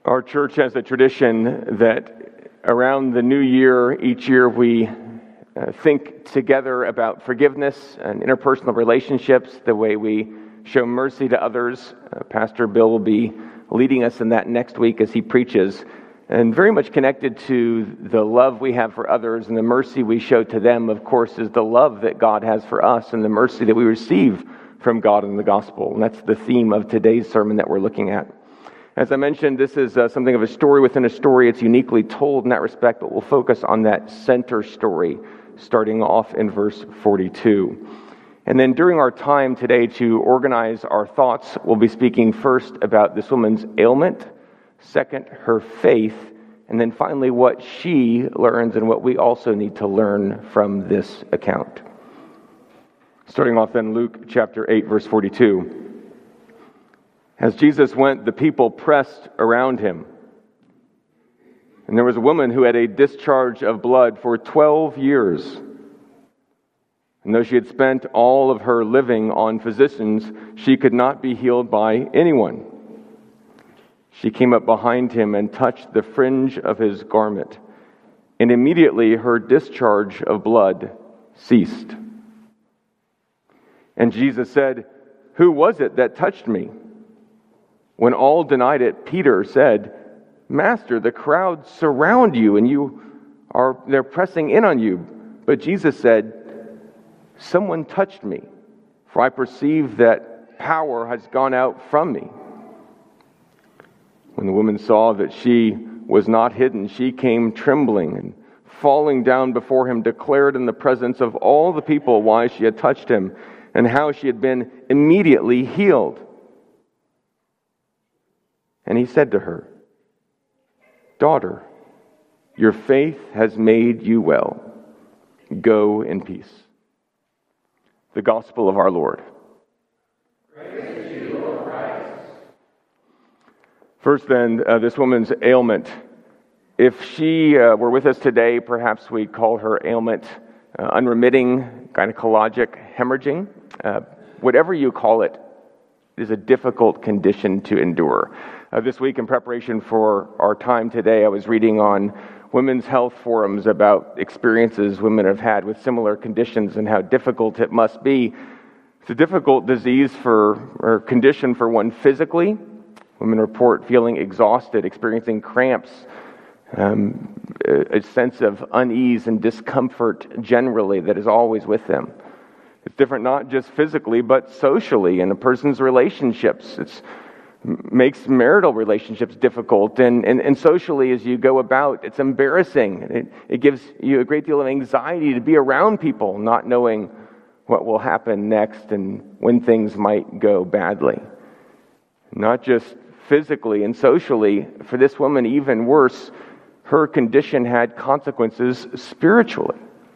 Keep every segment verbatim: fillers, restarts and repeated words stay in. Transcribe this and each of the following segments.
Our church has a tradition that around the new year, each year we uh, think together about forgiveness and interpersonal relationships, the way we show mercy to others. Uh, Pastor Bill will be leading us in that next week as he preaches, and very much connected to the love we have for others and the mercy we show to them, of course, is the love that God has for us and the mercy that we receive from God in the gospel. And that's the theme of today's sermon that we're looking at. As I mentioned, this is uh, something of a story within a story. It's uniquely told in that respect, but we'll focus on that center story, starting off in verse forty-two. And then during our time today to organize our thoughts, we'll be speaking first about this woman's ailment, second, her faith, and then finally what she learns and what we also need to learn from this account. Starting off in Luke chapter eight, verse forty-two. As Jesus went, the people pressed around him. And there was a woman who had a discharge of blood for twelve years. And though she had spent all of her living on physicians, she could not be healed by anyone. She came up behind him and touched the fringe of his garment. And immediately her discharge of blood ceased. And Jesus said, "Who was it that touched me?" When all denied it, Peter said, "Master, the crowds surround you and you are they're pressing in on you." But Jesus said, "Someone touched me, for I perceive that power has gone out from me." When the woman saw that she was not hidden, she came trembling and falling down before him, declared in the presence of all the people why she had touched him and how she had been immediately healed. And he said to her, "Daughter, your faith has made you well. Go in peace." The gospel of our Lord. Praise to you, Lord Christ. First then, uh, this woman's ailment. If she uh, were with us today, perhaps we'd call her ailment uh, unremitting gynecologic hemorrhaging. Uh, whatever you call it, it is a difficult condition to endure. Uh, this week, in preparation for our time today, I was reading on women's health forums about experiences women have had with similar conditions and how difficult it must be. It's a difficult disease for, or condition for one physically. Women report feeling exhausted, experiencing cramps, um, a, a sense of unease and discomfort generally that is always with them. It's different not just physically, but socially in a person's relationships. It's makes marital relationships difficult, and, and, and socially as you go about, it's embarrassing. It, it gives you a great deal of anxiety to be around people, not knowing what will happen next and when things might go badly. Not just physically and socially, for this woman even worse, her condition had consequences spiritually.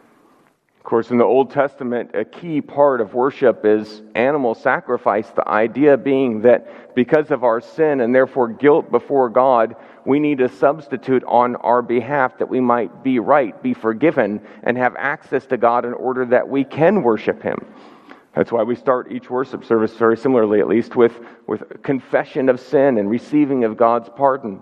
Of course, in the Old Testament, a key part of worship is animal sacrifice, the idea being that because of our sin and therefore guilt before God, we need a substitute on our behalf that we might be right, be forgiven, and have access to God in order that we can worship Him. That's why we start each worship service very similarly, at least, with, with confession of sin and receiving of God's pardon.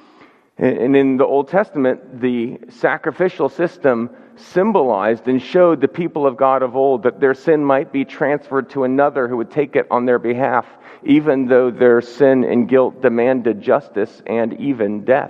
And in the Old Testament, the sacrificial system symbolized and showed the people of God of old that their sin might be transferred to another who would take it on their behalf, even though their sin and guilt demanded justice and even death.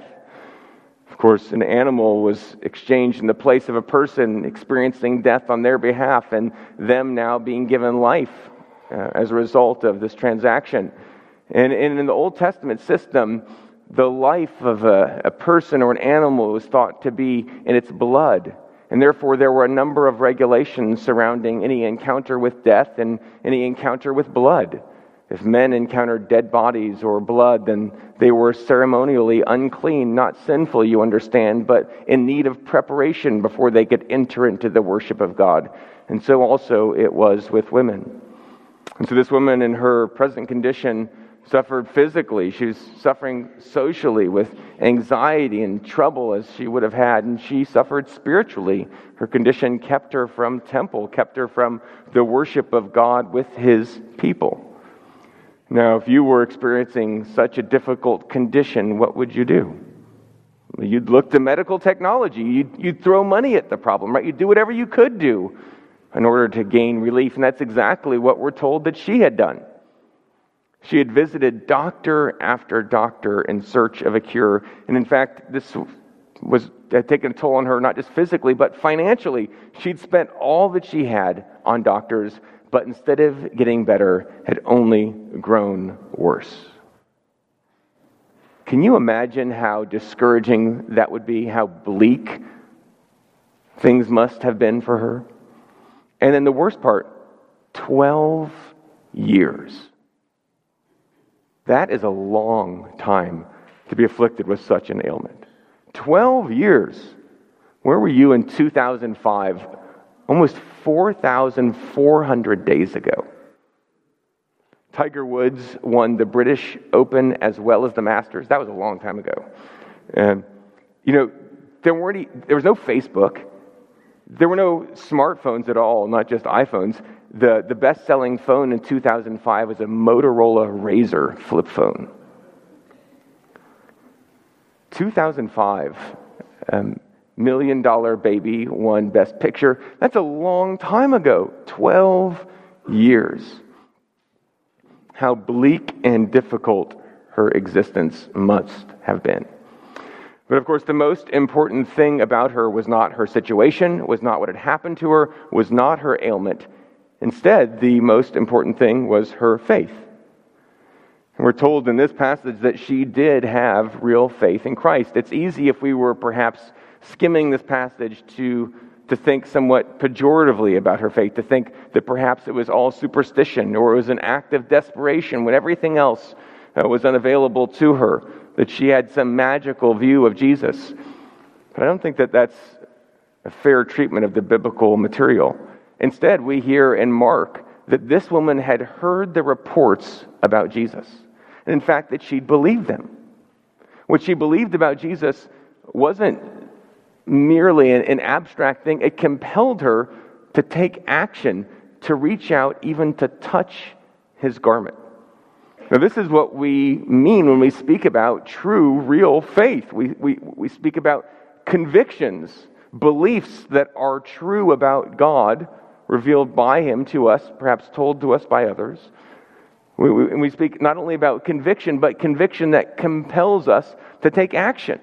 Of course, an animal was exchanged in the place of a person experiencing death on their behalf, and them now being given life uh, as a result of this transaction. And, and in the Old Testament system, the life of a, a person or an animal was thought to be in its blood. And therefore, there were a number of regulations surrounding any encounter with death and any encounter with blood. If men encountered dead bodies or blood, then they were ceremonially unclean, not sinful, you understand, but in need of preparation before they could enter into the worship of God. And so also it was with women. And so this woman in her present condition suffered physically. She was suffering socially with anxiety and trouble as she would have had, and she suffered spiritually. Her condition kept her from temple, kept her from the worship of God with His people. Now, if you were experiencing such a difficult condition, what would you do? You'd look to medical technology. You'd, you'd throw money at the problem, right? You'd do whatever you could do in order to gain relief. And that's exactly what we're told that she had done. She had visited doctor after doctor in search of a cure. And in fact, this was had taken a toll on her, not just physically, but financially. She'd spent all that she had on doctors, but instead of getting better, had only grown worse. Can you imagine how discouraging that would be, how bleak things must have been for her? And then the worst part, twelve years. That is a long time to be afflicted with such an ailment. twelve years. Where were you in two thousand five? Almost four thousand four hundred days ago. Tiger Woods won the British Open as well as the Masters. That was a long time ago. And, you know, there weren't any, there was no Facebook. There were no smartphones at all, not just iPhones. The, the best-selling phone in two thousand five was a Motorola Razr flip phone. two thousand five, um, Million Dollar Baby won Best Picture. That's a long time ago. twelve years. How bleak and difficult her existence must have been. But of course, the most important thing about her was not her situation, was not what had happened to her, was not her ailment. Instead, the most important thing was her faith. And we're told in this passage that she did have real faith in Christ. It's easy if we were perhaps skimming this passage to, to think somewhat pejoratively about her faith, to think that perhaps it was all superstition or it was an act of desperation when everything else uh, was unavailable to her, that she had some magical view of Jesus. But I don't think that that's a fair treatment of the biblical material. Instead, we hear in Mark that this woman had heard the reports about Jesus. And in fact, that she'd believed them. What she believed about Jesus wasn't merely an, an abstract thing. It compelled her to take action, to reach out, even to touch his garment. Now, this is what we mean when we speak about true, real faith. We, we, we speak about convictions, beliefs that are true about God, revealed by Him to us, perhaps told to us by others. We, we, and we speak not only about conviction, but conviction that compels us to take action.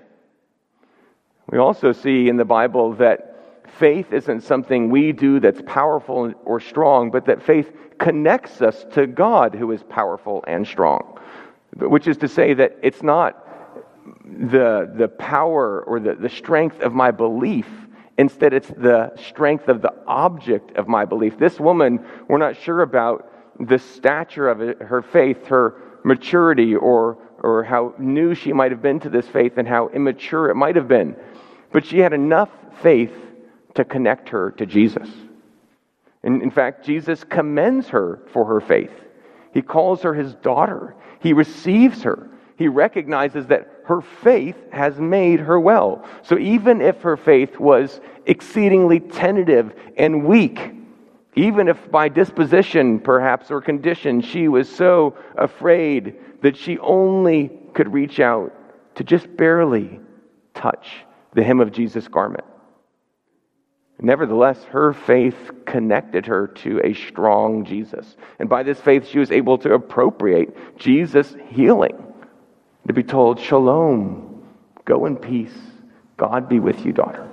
We also see in the Bible that faith isn't something we do that's powerful or strong, but that faith connects us to God who is powerful and strong. Which is to say that it's not the, the power or the, the strength of my belief. Instead, it's the strength of the object of my belief. This woman, we're not sure about the stature of it, her faith, her maturity, or, or how new she might have been to this faith and how immature it might have been. But she had enough faith to connect her to Jesus. And in fact, Jesus commends her for her faith. He calls her his daughter. He receives her. He recognizes that her faith has made her well. So even if her faith was exceedingly tentative and weak, even if by disposition, perhaps, or condition, she was so afraid that she only could reach out to just barely touch the hem of Jesus' garment. Nevertheless, her faith connected her to a strong Jesus. And by this faith, she was able to appropriate Jesus' healing. To be told, "Shalom, go in peace. God be with you, daughter."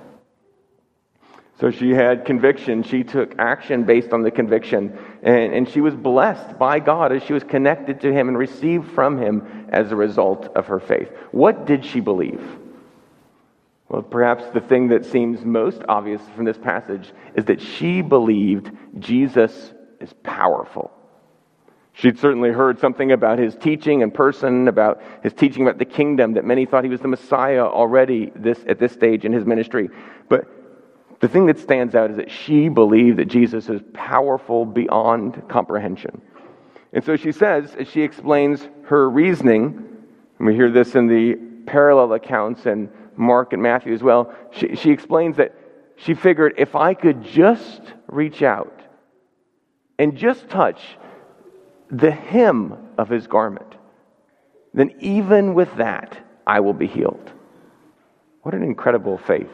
So she had conviction. She took action based on the conviction. And, and she was blessed by God as she was connected to Him and received from Him as a result of her faith. What did she believe? Well, perhaps the thing that seems most obvious from this passage is that she believed Jesus is powerful. She'd certainly heard something about His teaching in person, about His teaching about the kingdom, that many thought He was the Messiah already this at this stage in His ministry. But the thing that stands out is that she believed that Jesus is powerful beyond comprehension. And so she says, as she explains her reasoning, and we hear this in the parallel accounts in Mark and Matthew as well, she, she explains that she figured, if I could just reach out and just touch the hem of his garment, then even with that, I will be healed. What an incredible faith.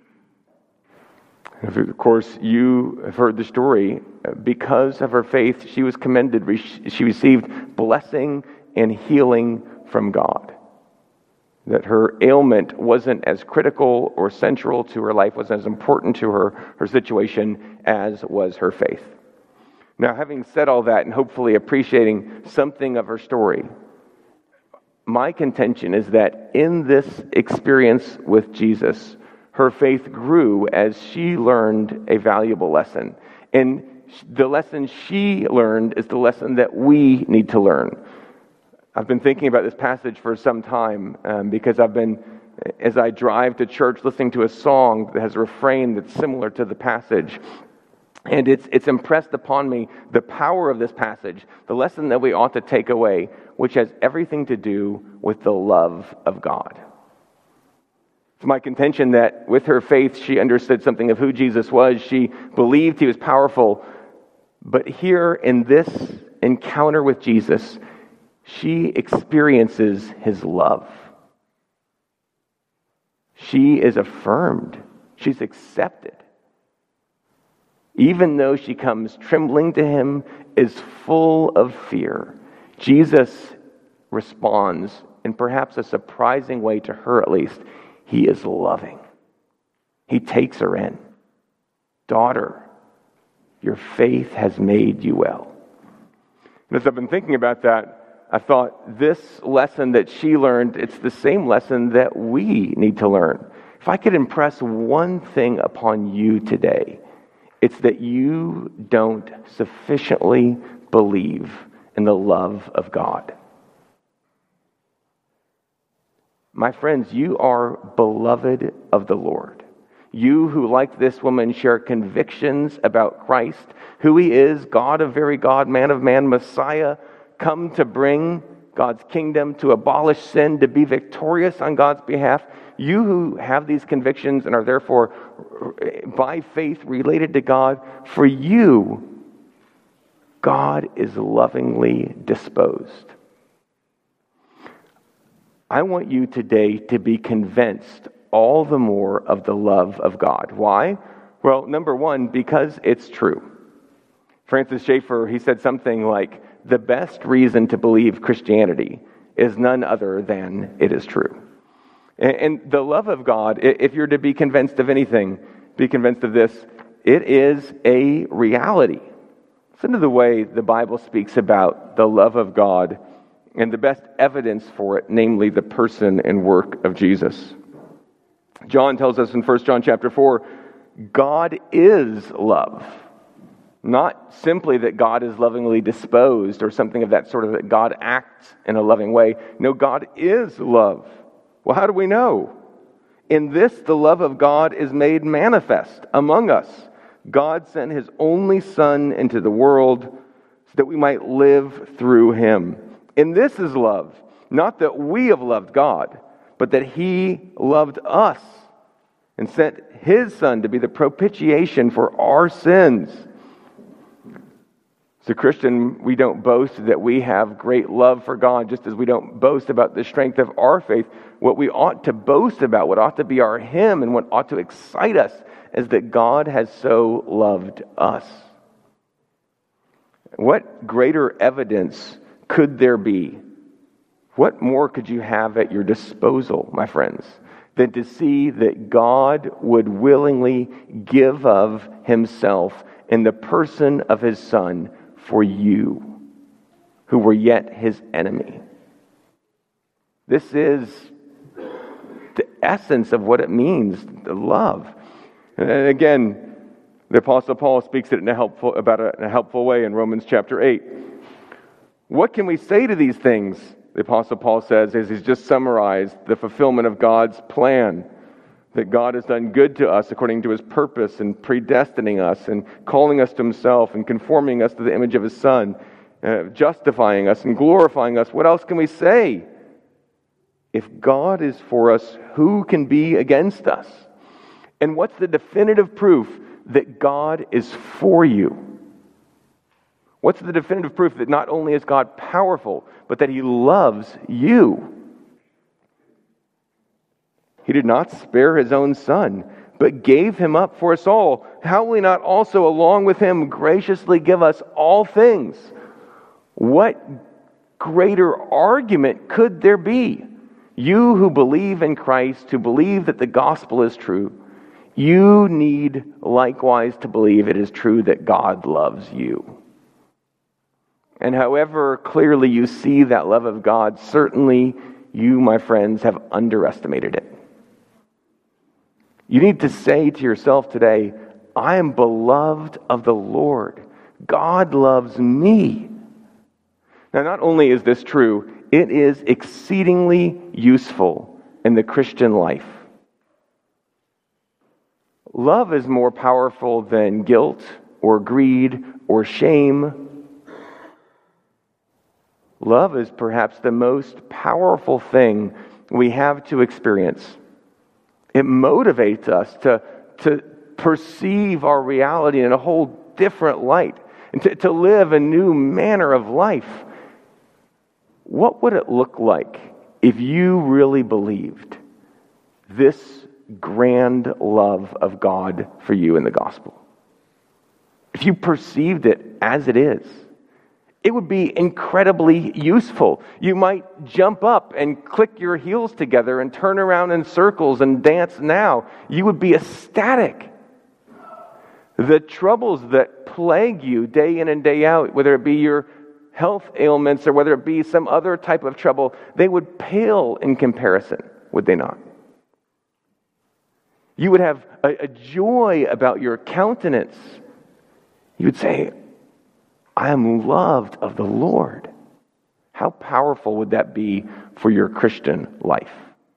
Of course, you have heard the story. Because of her faith, she was commended. She received blessing and healing from God. That her ailment wasn't as critical or central to her life, wasn't as important to her, her situation as was her faith. Now, having said all that and hopefully appreciating something of her story, my contention is that in this experience with Jesus, her faith grew as she learned a valuable lesson. And the lesson she learned is the lesson that we need to learn. I've been thinking about this passage for some time um, because I've been, as I drive to church, listening to a song that has a refrain that's similar to the passage. And it's it's impressed upon me the power of this passage, the lesson that we ought to take away, which has everything to do with the love of God. It's my contention that with her faith, she understood something of who Jesus was. She believed he was powerful. But here in this encounter with Jesus, she experiences his love. She is affirmed. She's accepted. Even though she comes trembling to him, is full of fear, Jesus responds in perhaps a surprising way to her at least. He is loving. He takes her in. Daughter, your faith has made you well. And as I've been thinking about that, I thought this lesson that she learned, it's the same lesson that we need to learn. If I could impress one thing upon you today, it's that you don't sufficiently believe in the love of God. My friends, you are beloved of the Lord. You who, like this woman, share convictions about Christ, who he is, God of very God, man of man, Messiah, come to bring God's kingdom, to abolish sin, to be victorious on God's behalf. You who have these convictions and are therefore by faith related to God, for you, God is lovingly disposed. I want you today to be convinced all the more of the love of God. Why? Well, number one, because it's true. Francis Schaeffer, he said something like, the best reason to believe Christianity is none other than it is true. And the love of God, if you're to be convinced of anything, be convinced of this, it is a reality. Listen to the way the Bible speaks about the love of God and the best evidence for it, namely the person and work of Jesus. John tells us in First John chapter four, God is love. Not simply that God is lovingly disposed or something of that sort of that God acts in a loving way. No, God is love. Well, how do we know? In this, the love of God is made manifest among us. God sent his only Son into the world so that we might live through him. And this is love, not that we have loved God, but that he loved us and sent his Son to be the propitiation for our sins. As a Christian, we don't boast that we have great love for God, just as we don't boast about the strength of our faith. What we ought to boast about, what ought to be our hymn and what ought to excite us, is that God has so loved us. What greater evidence could there be? What more could you have at your disposal, my friends, than to see that God would willingly give of himself in the person of his Son for you, who were yet his enemy? This is the essence of what it means, the love. And again, the Apostle Paul speaks it in a helpful, about it in a helpful way in Romans chapter eight. What can we say to these things? The Apostle Paul says, as he's just summarized the fulfillment of God's plan, that God has done good to us according to his purpose and predestining us and calling us to himself and conforming us to the image of his Son, uh, justifying us and glorifying us. What else can we say? If God is for us, who can be against us? And what's the definitive proof that God is for you? What's the definitive proof that not only is God powerful, but that he loves you? He did not spare his own son, but gave him up for us all. How will he not also, along with him, graciously give us all things? What greater argument could there be? You who believe in Christ, who believe that the gospel is true, you need likewise to believe it is true that God loves you. And however clearly you see that love of God, certainly you, my friends, have underestimated it. You need to say to yourself today, I am beloved of the Lord. God loves me. Now, not only is this true, it is exceedingly useful in the Christian life. Love is more powerful than guilt or greed or shame. Love is perhaps the most powerful thing we have to experience. It motivates us to, to perceive our reality in a whole different light and to, to live a new manner of life. What would it look like if you really believed this grand love of God for you in the gospel? If you perceived it as it is, it would be incredibly useful. You might jump up and click your heels together and turn around in circles and dance now. You would be ecstatic. The troubles that plague you day in and day out, whether it be your health ailments or whether it be some other type of trouble, they would pale in comparison, would they not? You would have a, a joy about your countenance. You would say, I am loved of the Lord. How powerful would that be for your Christian life?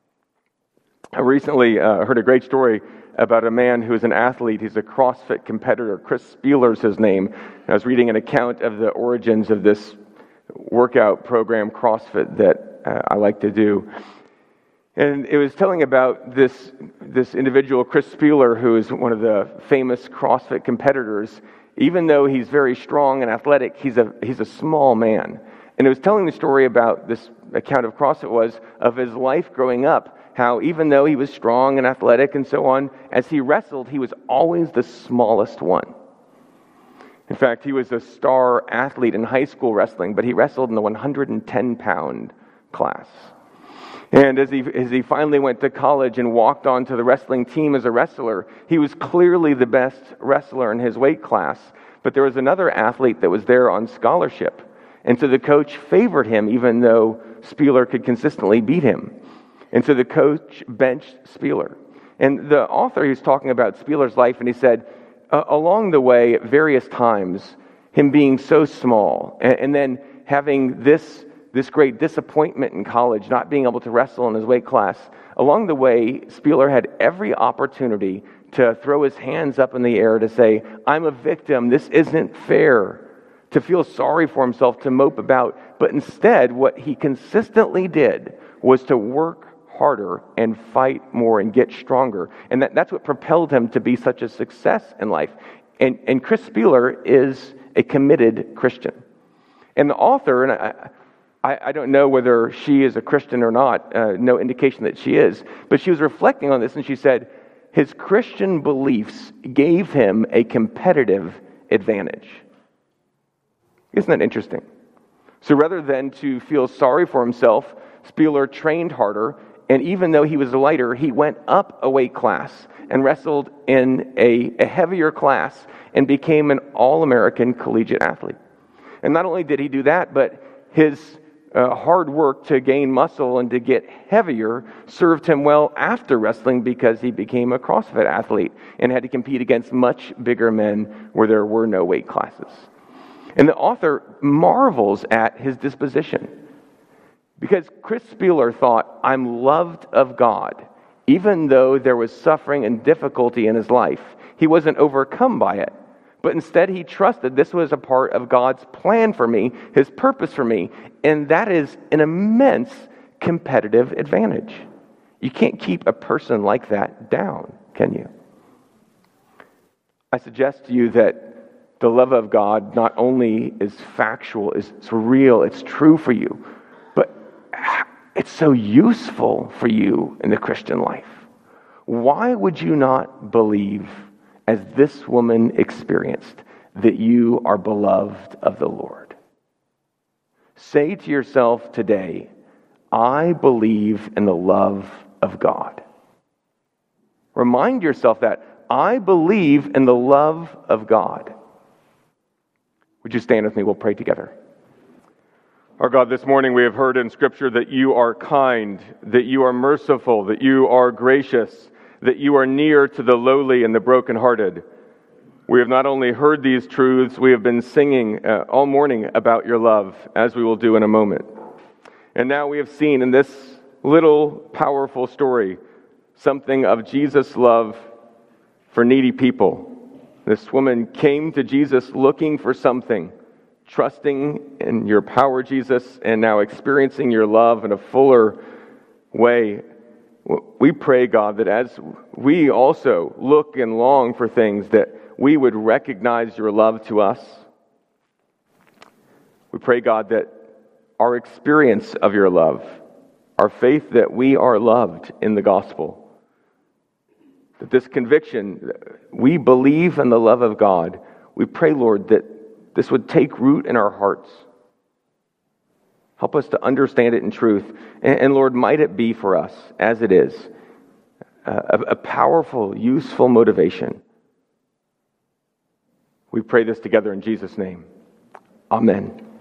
I recently uh, heard a great story about a man who is an athlete. He's a CrossFit competitor. Chris Spealler is his name. I was reading an account of the origins of this workout program, CrossFit, that uh, I like to do. And it was telling about this, this individual, Chris Spealler, who is one of the famous CrossFit competitors. Even though he's very strong and athletic, he's a he's a small man. And it was telling the story about this account of CrossFit was of his life growing up, how even though he was strong and athletic and so on, as he wrestled, he was always the smallest one. In fact, he was a star athlete in high school wrestling, but he wrestled in the one hundred ten pound class. And as he as he finally went to college and walked onto the wrestling team as a wrestler, he was clearly the best wrestler in his weight class. But there was another athlete that was there on scholarship. And so the coach favored him even though Spealler could consistently beat him. And so the coach benched Spealler. And the author, he's talking about Spealler's life, and he said, uh, along the way, at various times, him being so small, and, and then having this This great disappointment in college, not being able to wrestle in his weight class. Along the way, Spealler had every opportunity to throw his hands up in the air to say, I'm a victim, this isn't fair, to feel sorry for himself, to mope about. But instead, what he consistently did was to work harder and fight more and get stronger. And that, that's what propelled him to be such a success in life. And, and Chris Spealler is a committed Christian. And the author, and I, I, I don't know whether she is a Christian or not, uh, no indication that she is, but she was reflecting on this and she said, his Christian beliefs gave him a competitive advantage. Isn't that interesting? So rather than to feel sorry for himself, Spealler trained harder, and even though he was lighter, he went up a weight class and wrestled in a, a heavier class and became an all-American collegiate athlete. And not only did he do that, but his Uh, hard work to gain muscle and to get heavier served him well after wrestling because he became a CrossFit athlete and had to compete against much bigger men where there were no weight classes. And the author marvels at his disposition because Chris Spealler thought, I'm loved of God. Even though there was suffering and difficulty in his life, he wasn't overcome by it. But instead, he trusted this was a part of God's plan for me, his purpose for me. And that is an immense competitive advantage. You can't keep a person like that down, can you? I suggest to you that the love of God not only is factual, it's real, it's true for you, but it's so useful for you in the Christian life. Why would you not believe, as this woman experienced, that you are beloved of the Lord? Say to yourself today, I believe in the love of God. Remind yourself that I believe in the love of God. Would you stand with me? We'll pray together. Our God, this morning we have heard in Scripture that you are kind, that you are merciful, that you are gracious, that you are near to the lowly and the brokenhearted. We have not only heard these truths, we have been singing uh, all morning about your love, as we will do in a moment. And now we have seen in this little powerful story something of Jesus' love for needy people. This woman came to Jesus looking for something, trusting in your power, Jesus, and now experiencing your love in a fuller way. We pray, God, that as we also look and long for things, that we would recognize your love to us. We pray, God, that our experience of your love, our faith that we are loved in the gospel, that this conviction, we believe in the love of God, we pray, Lord, that this would take root in our hearts. Help us to understand it in truth. And, and Lord, might it be for us, as it is, a, a powerful, useful motivation. We pray this together in Jesus' name. Amen.